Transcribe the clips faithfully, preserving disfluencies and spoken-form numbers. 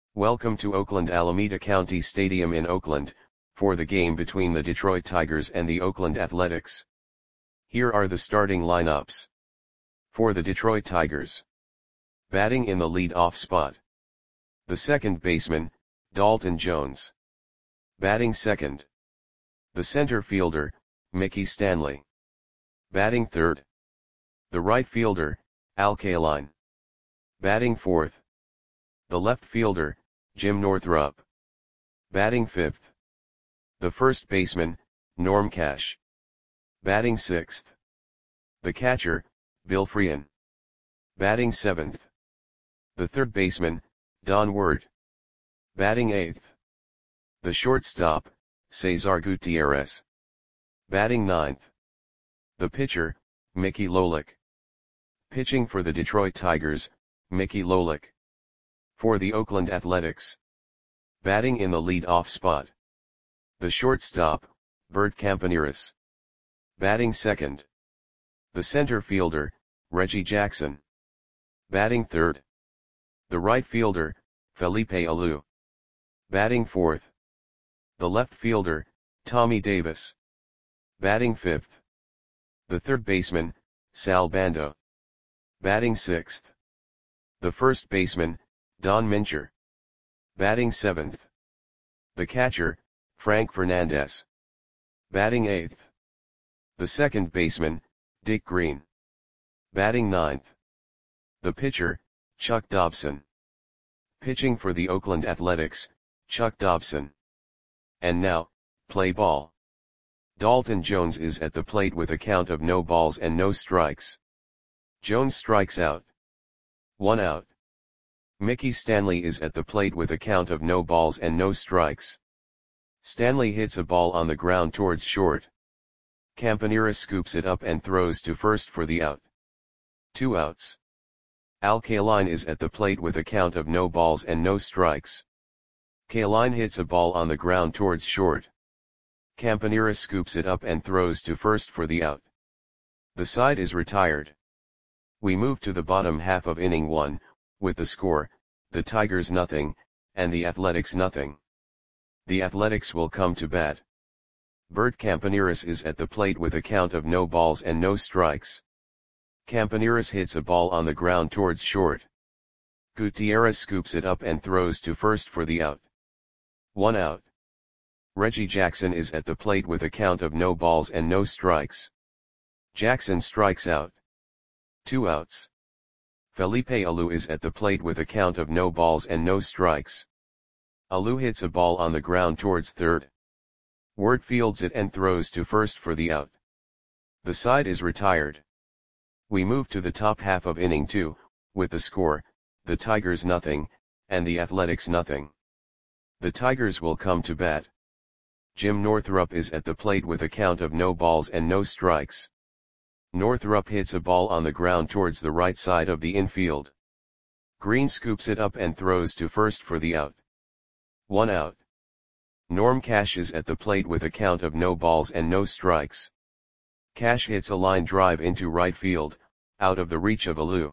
Welcome to Oakland Alameda County Stadium in Oakland, for the game between the Detroit Tigers and the Oakland Athletics. Here are the starting lineups. For the Detroit Tigers. Batting in the lead-off spot. The second baseman, Dalton Jones. Batting second. The center fielder, Mickey Stanley. Batting third. The right fielder, Al Kaline. Batting fourth. The left fielder, Jim Northrup. Batting fifth. The first baseman, Norm Cash. Batting sixth. The catcher, Bill Freehan. Batting seventh. The third baseman, Don Ward. Batting eighth. The shortstop, Cesar Gutierrez. Batting ninth. The pitcher, Mickey Lolich. Pitching for the Detroit Tigers, Mickey Lolich. For the Oakland Athletics. Batting in the lead-off spot. The shortstop, Bert Campaneris. Batting second. The center fielder, Reggie Jackson. Batting third. The right fielder, Felipe Alou. Batting fourth. The left fielder, Tommy Davis. Batting fifth. The third baseman, Sal Bando. Batting sixth. The first baseman, Don Mincher. Batting seventh. The catcher, Frank Fernandez. Batting eighth. The second baseman, Dick Green. Batting ninth. The pitcher, Chuck Dobson. Pitching for the Oakland Athletics, Chuck Dobson. And now, play ball. Dalton Jones is at the plate with a count of no balls and no strikes. Jones strikes out. One out. Mickey Stanley is at the plate with a count of no balls and no strikes. Stanley hits a ball on the ground towards short. Campaneris scoops it up and throws to first for the out. Two outs. Al Kaline is at the plate with a count of no balls and no strikes. Kaline hits a ball on the ground towards short. Campaneris scoops it up and throws to first for the out. The side is retired. We move to the bottom half of inning one, with the score, the Tigers nothing, and the Athletics nothing. The Athletics will come to bat. Bert Campaneris is at the plate with a count of no balls and no strikes. Campaneris hits a ball on the ground towards short. Gutierrez scoops it up and throws to first for the out. One out. Reggie Jackson is at the plate with a count of no balls and no strikes. Jackson strikes out. Two outs. Felipe Alou is at the plate with a count of no balls and no strikes. Alou hits a ball on the ground towards third. Ward fields it and throws to first for the out. The side is retired. We move to the top half of inning two, with the score, the Tigers nothing, and the Athletics nothing. The Tigers will come to bat. Jim Northrup is at the plate with a count of no balls and no strikes. Northrup hits a ball on the ground towards the right side of the infield. Green scoops it up and throws to first for the out. One out. Norm Cash is at the plate with a count of no balls and no strikes. Cash hits a line drive into right field, out of the reach of Alou.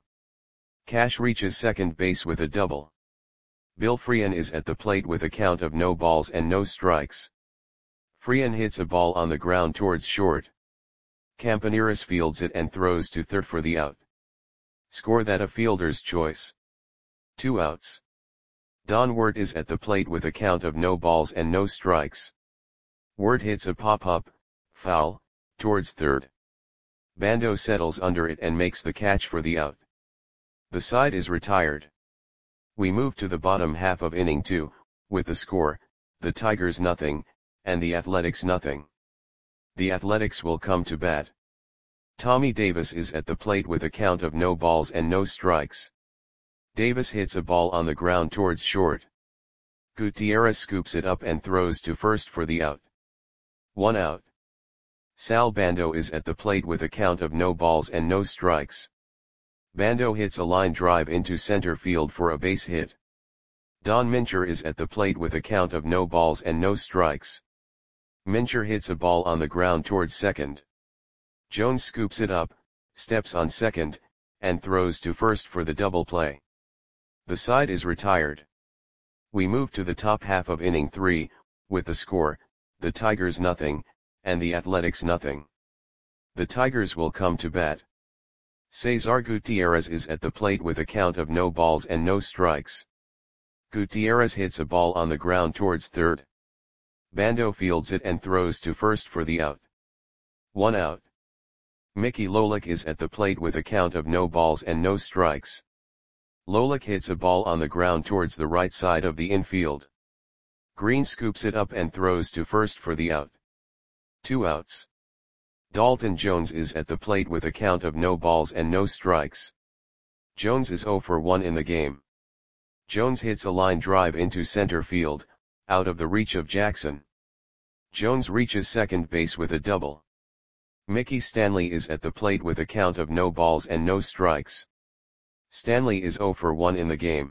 Cash reaches second base with a double. Bill Freehan is at the plate with a count of no balls and no strikes. Freehan hits a ball on the ground towards short. Campaneris fields it and throws to third for the out. Score that a fielder's choice. Two outs. Don Ward is at the plate with a count of no balls and no strikes. Ward hits a pop-up, foul, towards third. Bando settles under it and makes the catch for the out. The side is retired. We move to the bottom half of inning two, with the score, the Tigers nothing, and the Athletics nothing. The Athletics will come to bat. Tommy Davis is at the plate with a count of no balls and no strikes. Davis hits a ball on the ground towards short. Gutierrez scoops it up and throws to first for the out. One out. Sal Bando is at the plate with a count of no balls and no strikes. Bando hits a line drive into center field for a base hit. Don Mincher is at the plate with a count of no balls and no strikes. Mincher hits a ball on the ground towards second. Jones scoops it up, steps on second, and throws to first for the double play. The side is retired. We move to the top half of inning three, with the score, the Tigers nothing, and the Athletics nothing. The Tigers will come to bat. Cesar Gutierrez is at the plate with a count of no balls and no strikes. Gutierrez hits a ball on the ground towards third. Bando fields it and throws to first for the out. One out. Mickey Lolich is at the plate with a count of no balls and no strikes. Lolich hits a ball on the ground towards the right side of the infield. Green scoops it up and throws to first for the out. Two outs. Dalton Jones is at the plate with a count of no balls and no strikes. Jones is oh for one in the game. Jones hits a line drive into center field, out of the reach of Jackson. Jones reaches second base with a double. Mickey Stanley is at the plate with a count of no balls and no strikes. Stanley is oh for one in the game.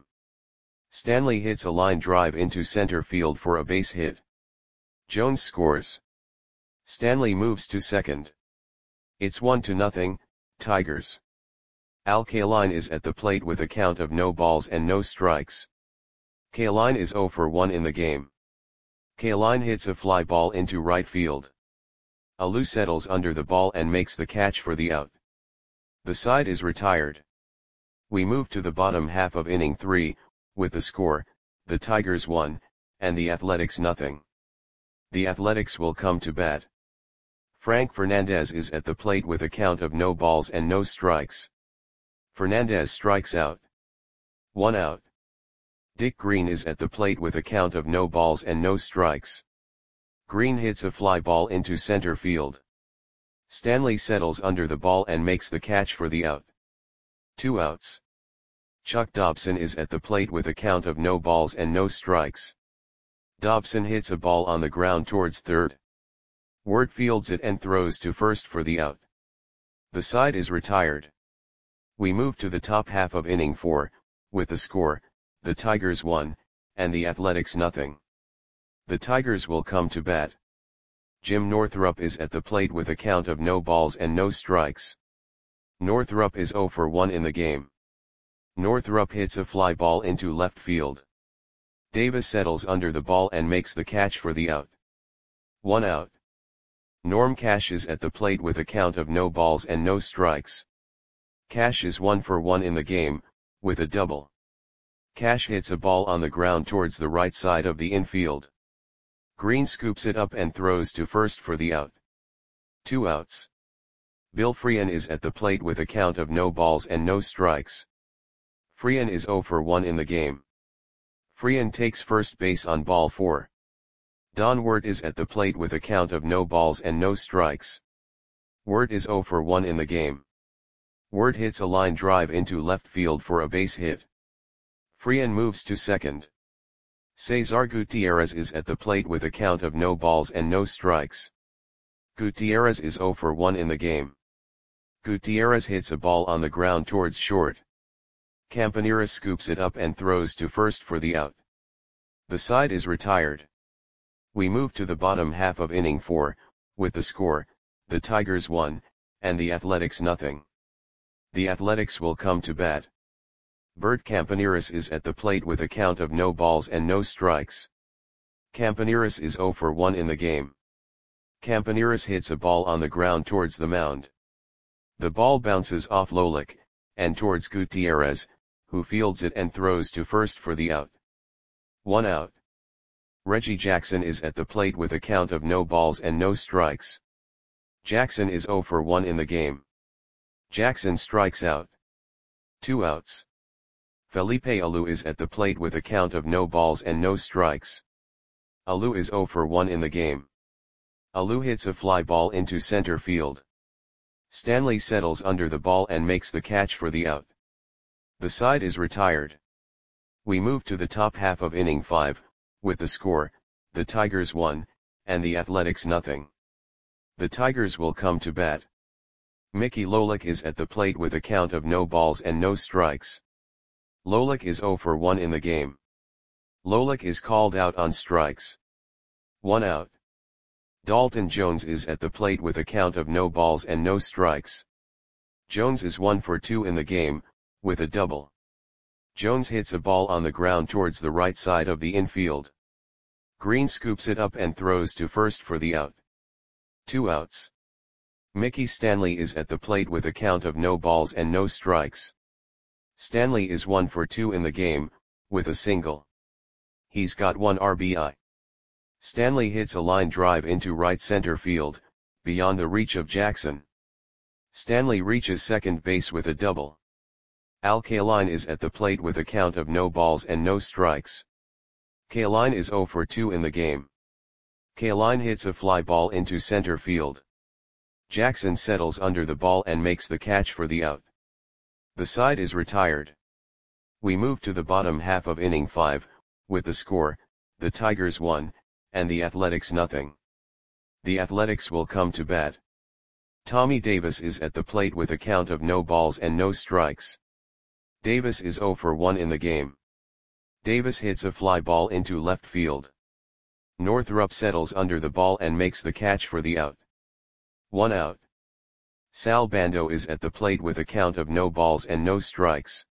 Stanley hits a line drive into center field for a base hit. Jones scores. Stanley moves to second. It's one to nothing, Tigers. Al Kaline is at the plate with a count of no balls and no strikes. Kaline is oh for one in the game. Kaline hits a fly ball into right field. Alou settles under the ball and makes the catch for the out. The side is retired. We move to the bottom half of inning three, with the score, the Tigers one, and the Athletics nothing. The Athletics will come to bat. Frank Fernandez is at the plate with a count of no balls and no strikes. Fernandez strikes out. One out. Dick Green is at the plate with a count of no balls and no strikes. Green hits a fly ball into center field. Stanley settles under the ball and makes the catch for the out. Two outs. Chuck Dobson is at the plate with a count of no balls and no strikes. Dobson hits a ball on the ground towards third. Wirt fields it and throws to first for the out. The side is retired. We move to the top half of inning four, with the score, the Tigers one, and the Athletics nothing. The Tigers will come to bat. Jim Northrup is at the plate with a count of no balls and no strikes. Northrup is oh for one in the game. Northrup hits a fly ball into left field. Davis settles under the ball and makes the catch for the out. One out. Norm Cash is at the plate with a count of no balls and no strikes. Cash is one for one in the game, with a double. Cash hits a ball on the ground towards the right side of the infield. Green scoops it up and throws to first for the out. Two outs. Bill Freehan is at the plate with a count of no balls and no strikes. Freehan is oh for one in the game. Freehan takes first base on ball four. Don Wirt is at the plate with a count of no balls and no strikes. Wirt is oh for one in the game. Wirt hits a line drive into left field for a base hit. Freehan moves to second. Cesar Gutierrez is at the plate with a count of no balls and no strikes. Gutierrez is oh for one in the game. Gutierrez hits a ball on the ground towards short. Campaneris scoops it up and throws to first for the out. The side is retired. We move to the bottom half of inning four, with the score, the Tigers one, and the Athletics nothing. The Athletics will come to bat. Bert Campaneris is at the plate with a count of no balls and no strikes. Campaneris is oh for one in the game. Campaneris hits a ball on the ground towards the mound. The ball bounces off Lolich, and towards Gutierrez, who fields it and throws to first for the out. One out. Reggie Jackson is at the plate with a count of no balls and no strikes. Jackson is oh for one in the game. Jackson strikes out. Two outs. Felipe Alou is at the plate with a count of no balls and no strikes. Alou is oh for one in the game. Alou hits a fly ball into center field. Stanley settles under the ball and makes the catch for the out. The side is retired. We move to the top half of inning five, with the score, the Tigers one, and the Athletics nothing. The Tigers will come to bat. Mickey Lolich is at the plate with a count of no balls and no strikes. Lolich is oh for one in the game. Lolich is called out on strikes. One out. Dalton Jones is at the plate with a count of no balls and no strikes. Jones is one for two in the game, with a double. Jones hits a ball on the ground towards the right side of the infield. Green scoops it up and throws to first for the out. Two outs. Mickey Stanley is at the plate with a count of no balls and no strikes. Stanley is one for two in the game, with a single. He's got one R B I. Stanley hits a line drive into right center field, beyond the reach of Jackson. Stanley reaches second base with a double. Al Kaline is at the plate with a count of no balls and no strikes. Kaline is zero for two in the game. Kaline hits a fly ball into center field. Jackson settles under the ball and makes the catch for the out. The side is retired. We move to the bottom half of inning five, with the score, the Tigers one, and the Athletics nothing. The Athletics will come to bat. Tommy Davis is at the plate with a count of no balls and no strikes. Davis is zero for one in the game. Davis hits a fly ball into left field. Northrup settles under the ball and makes the catch for the out. One out. Sal Bando is at the plate with a count of no balls and no strikes.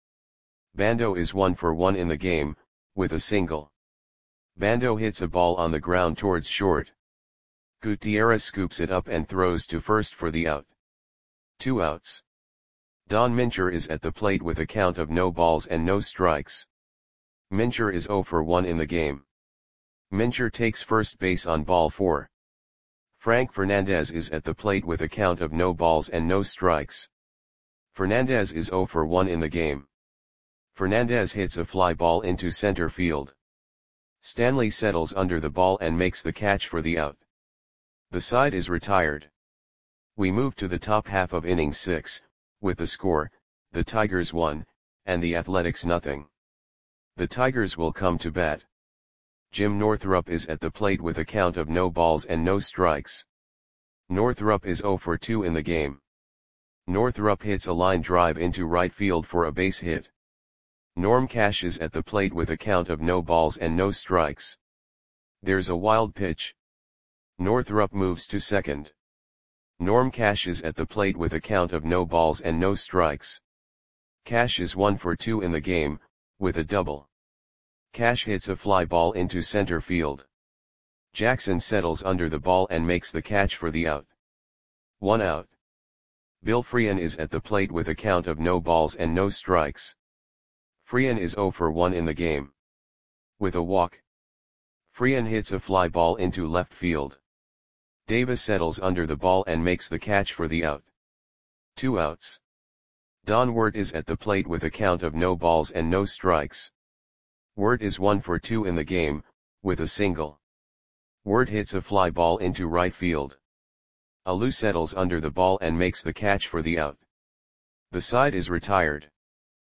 Bando is one for one in the game, with a single. Bando hits a ball on the ground towards short. Gutierrez scoops it up and throws to first for the out. Two outs. Don Mincher is at the plate with a count of no balls and no strikes. Mincher is zero for one in the game. Mincher takes first base on ball four. Frank Fernandez is at the plate with a count of no balls and no strikes. Fernandez is zero for one in the game. Fernandez hits a fly ball into center field. Stanley settles under the ball and makes the catch for the out. The side is retired. We move to the top half of inning six, with the score, the Tigers one, and the Athletics nothing. The Tigers will come to bat. Jim Northrup is at the plate with a count of no balls and no strikes. Northrup is zero for two in the game. Northrup hits a line drive into right field for a base hit. Norm Cash is at the plate with a count of no balls and no strikes. There's a wild pitch. Northrup moves to second. Norm Cash is at the plate with a count of no balls and no strikes. Cash is one for two in the game, with a double. Cash hits a fly ball into center field. Jackson settles under the ball and makes the catch for the out. One out. Bill Freehan is at the plate with a count of no balls and no strikes. Freehan is zero for one in the game. With a walk. Freehan hits a fly ball into left field. Davis settles under the ball and makes the catch for the out. Two outs. Don Wirt is at the plate with a count of no balls and no strikes. Wirt is one for two in the game, with a single. Wirt hits a fly ball into right field. Alou settles under the ball and makes the catch for the out. The side is retired.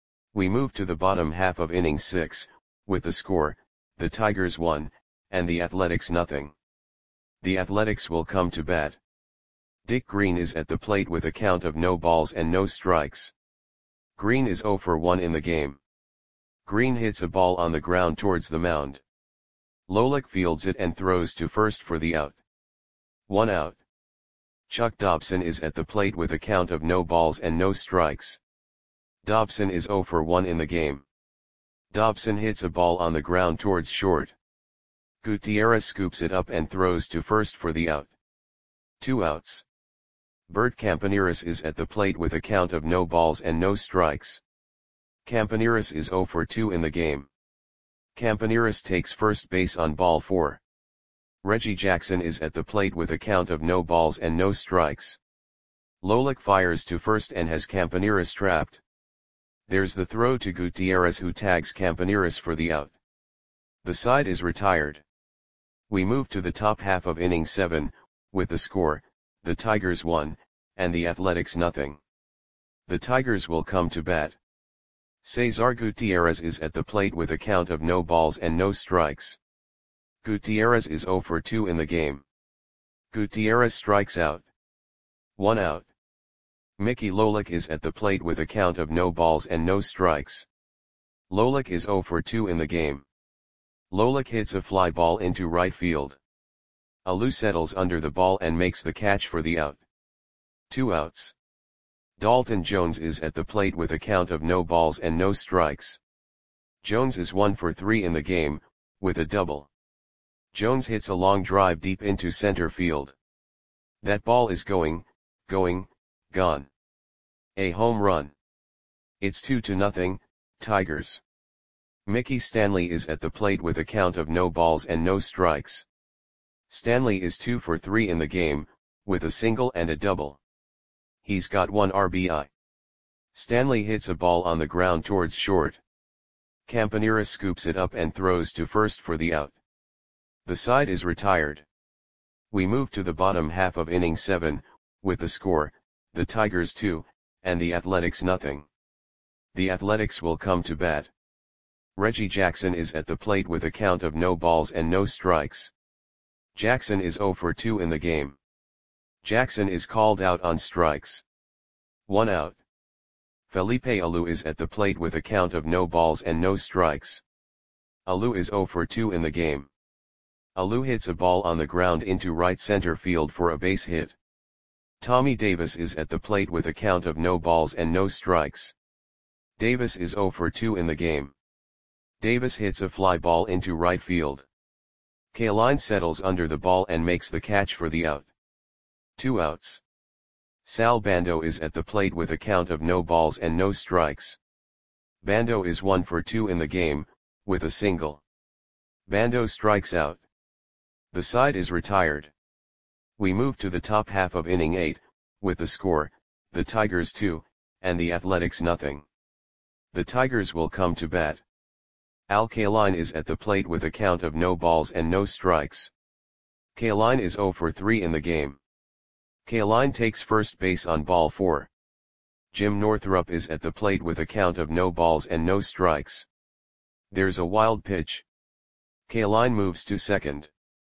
We move to the bottom half of inning six, with the score, the Tigers one, and the Athletics nothing. The Athletics will come to bat. Dick Green is at the plate with a count of no balls and no strikes. Green is zero for one in the game. Green hits a ball on the ground towards the mound. Lolick fields it and throws to first for the out. One out. Chuck Dobson is at the plate with a count of no balls and no strikes. Dobson is zero for one in the game. Dobson hits a ball on the ground towards short. Gutierrez scoops it up and throws to first for the out. Two outs. Bert Campaneris is at the plate with a count of no balls and no strikes. Campaneris is zero for two in the game. Campaneris takes first base on ball four. Reggie Jackson is at the plate with a count of no balls and no strikes. Lolick fires to first and has Campaneris trapped. There's the throw to Gutierrez, who tags Campaneris for the out. The side is retired. We move to the top half of inning seven, with the score, the Tigers one, and the Athletics nothing. The Tigers will come to bat. Cesar Gutierrez is at the plate with a count of no balls and no strikes. Gutierrez is zero for two in the game. Gutierrez strikes out. One out. Mickey Lolick is at the plate with a count of no balls and no strikes. Lolick is zero for two in the game. Lolick hits a fly ball into right field. Alou settles under the ball and makes the catch for the out. Two outs. Dalton Jones is at the plate with a count of no balls and no strikes. Jones is one for three in the game, with a double. Jones hits a long drive deep into center field. That ball is going, going, gone. A home run. It's two to nothing, Tigers. Mickey Stanley is at the plate with a count of no balls and no strikes. Stanley is two for three in the game, with a single and a double. He's got one R B I. Stanley hits a ball on the ground towards short. Campanera scoops it up and throws to first for the out. The side is retired. We move to the bottom half of inning seven, with the score, the Tigers two, and the Athletics nothing. The Athletics will come to bat. Reggie Jackson is at the plate with a count of no balls and no strikes. Jackson is zero for two in the game. Jackson is called out on strikes. One out. Felipe Alou is at the plate with a count of no balls and no strikes. Alou is zero for two in the game. Alou hits a ball on the ground into right center field for a base hit. Tommy Davis is at the plate with a count of no balls and no strikes. Davis is zero for two in the game. Davis hits a fly ball into right field. Kaline settles under the ball and makes the catch for the out. Two outs. Sal Bando is at the plate with a count of no balls and no strikes. Bando is one for two in the game, with a single. Bando strikes out. The side is retired. We move to the top half of inning eight, with the score, the Tigers two, and the Athletics nothing. The Tigers will come to bat. Al Kaline is at the plate with a count of no balls and no strikes. Kaline is zero for three in the game. Kaline takes first base on ball four. Jim Northrup is at the plate with a count of no balls and no strikes. There's a wild pitch. Kaline moves to second.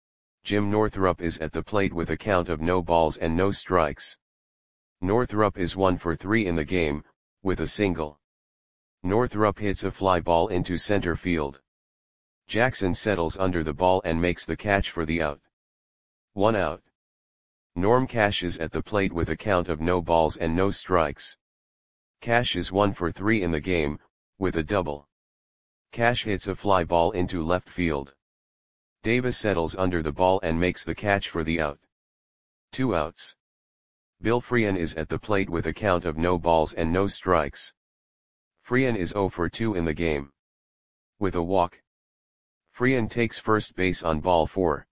Jim Northrup is at the plate with a count of no balls and no strikes. Northrup is one for three in the game, with a single. Northrup hits a fly ball into center field. Jackson settles under the ball and makes the catch for the out. One out. Norm Cash is at the plate with a count of no balls and no strikes. Cash is one for three in the game, with a double. Cash hits a fly ball into left field. Davis settles under the ball and makes the catch for the out. Two outs. Bill Freehan is at the plate with a count of no balls and no strikes. Freehan is zero for two in the game. With a walk. Freehan takes first base on ball four.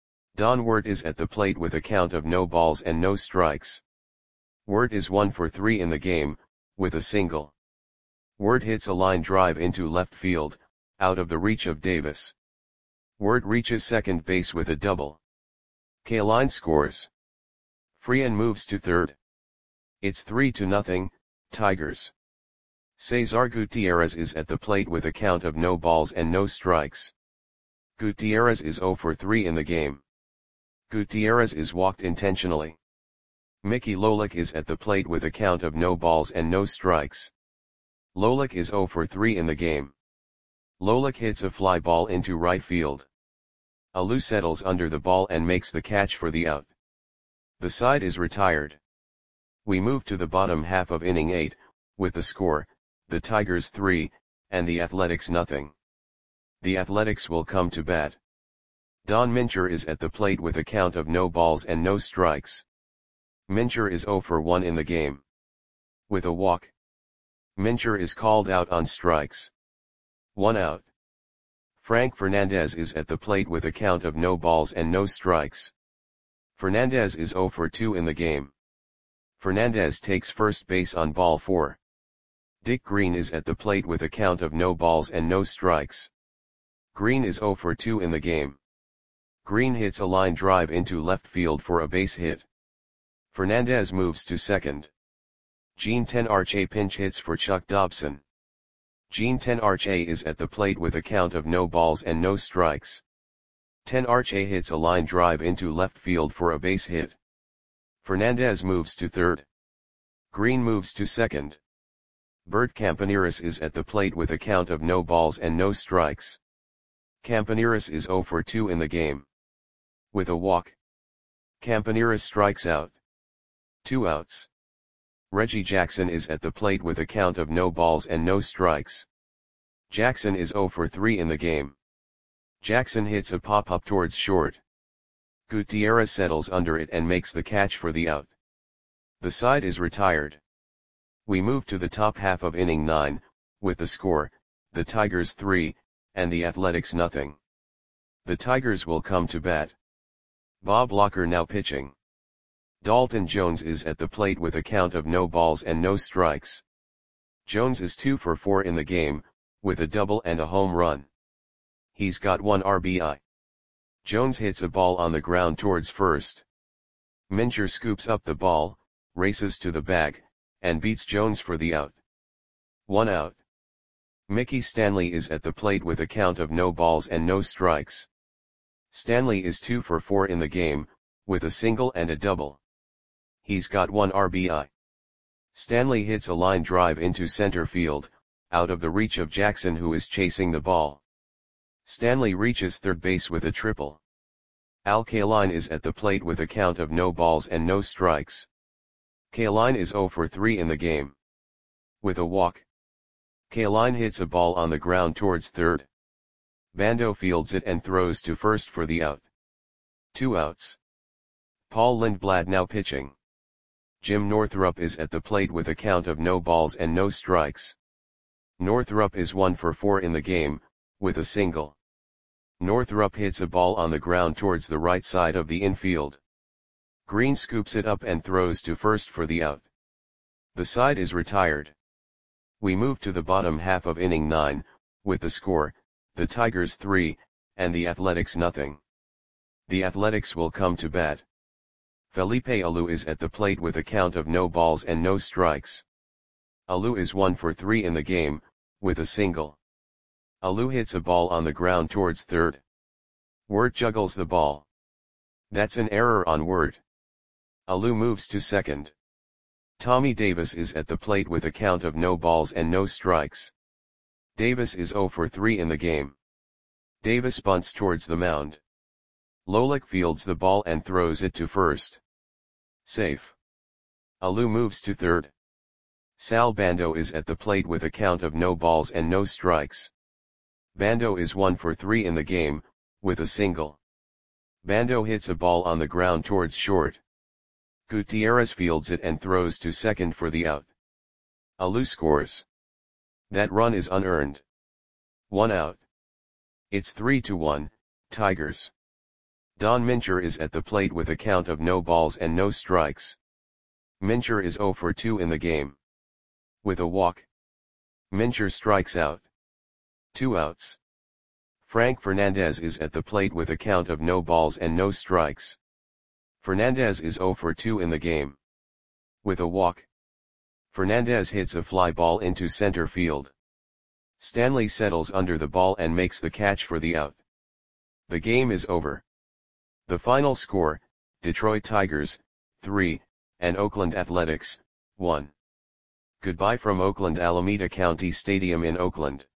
Don Wirt is at the plate with a count of no balls and no strikes. Wirt is one for three in the game, with a single. Wirt hits a line drive into left field, out of the reach of Davis. Wirt reaches second base with a double. Kaline scores. Freehan moves to third. It's three to nothing, Tigers. Cesar Gutierrez is at the plate with a count of no balls and no strikes. Gutierrez is zero for three in the game. Gutierrez is walked intentionally. Mickey Lolich is at the plate with a count of no balls and no strikes. Lolich is zero for three in the game. Lolich hits a fly ball into right field. Alou settles under the ball and makes the catch for the out. The side is retired. We move to the bottom half of inning eight, with the score, the Tigers three, and the Athletics nothing. The Athletics will come to bat. Don Mincher is at the plate with a count of no balls and no strikes. Mincher is zero for one in the game. With a walk. Mincher is called out on strikes. One out. Frank Fernandez is at the plate with a count of no balls and no strikes. Fernandez is zero for two in the game. Fernandez takes first base on ball four. Dick Green is at the plate with a count of no balls and no strikes. Green is zero for two in the game. Green hits a line drive into left field for a base hit. Fernandez moves to second. Gene Tenarche pinch hits for Chuck Dobson. Gene Tenarche is at the plate with a count of no balls and no strikes. Tenarche hits a line drive into left field for a base hit. Fernandez moves to third. Green moves to second. Bert Campaneris is at the plate with a count of no balls and no strikes. Campaneris is zero for two in the game. With a walk. Campaneris strikes out. Two outs. Reggie Jackson is at the plate with a count of no balls and no strikes. Jackson is zero for three in the game. Jackson hits a pop-up towards short. Gutierrez settles under it and makes the catch for the out. The side is retired. We move to the top half of inning nine, with the score, the Tigers three, and the Athletics nothing. The Tigers will come to bat. Bob Locker now pitching. Dalton Jones is at the plate with a count of no balls and no strikes. Jones is two for four in the game, with a double and a home run. He's got one R B I. Jones hits a ball on the ground towards first. Mincher scoops up the ball, races to the bag, and beats Jones for the out. One out. Mickey Stanley is at the plate with a count of no balls and no strikes. Stanley is two for four in the game, with a single and a double. He's got one R B I. Stanley hits a line drive into center field, out of the reach of Jackson, who is chasing the ball. Stanley reaches third base with a triple. Al Kaline is at the plate with a count of no balls and no strikes. Kaline is zero for three in the game. With a walk. Kaline hits a ball on the ground towards third. Bando fields it and throws to first for the out. Two outs. Paul Lindblad now pitching. Jim Northrup is at the plate with a count of no balls and no strikes. Northrup is one for four in the game, with a single. Northrup hits a ball on the ground towards the right side of the infield. Green scoops it up and throws to first for the out. The side is retired. We move to the bottom half of inning nine, with the score, the Tigers three, and the Athletics nothing. The Athletics will come to bat. Felipe Alou is at the plate with a count of no balls and no strikes. Alou is one for three in the game, with a single. Alou hits a ball on the ground towards third. Wirt juggles the ball. That's an error on Wirt. Alou moves to second. Tommy Davis is at the plate with a count of no balls and no strikes. Davis is zero for three in the game. Davis bunts towards the mound. Lolick fields the ball and throws it to first. Safe. Alou moves to third. Sal Bando is at the plate with a count of no balls and no strikes. Bando is one for three in the game, with a single. Bando hits a ball on the ground towards short. Gutierrez fields it and throws to second for the out. Alou scores. That run is unearned. One out. It's three to one, Tigers. Don Mincher is at the plate with a count of no balls and no strikes. Mincher is zero for two in the game. With a walk. Mincher strikes out. Two outs. Frank Fernandez is at the plate with a count of no balls and no strikes. Fernandez is zero for two in the game. With a walk. Fernandez hits a fly ball into center field. Stanley settles under the ball and makes the catch for the out. The game is over. The final score, Detroit Tigers, three, and Oakland Athletics, one. Goodbye from Oakland Alameda County Stadium in Oakland.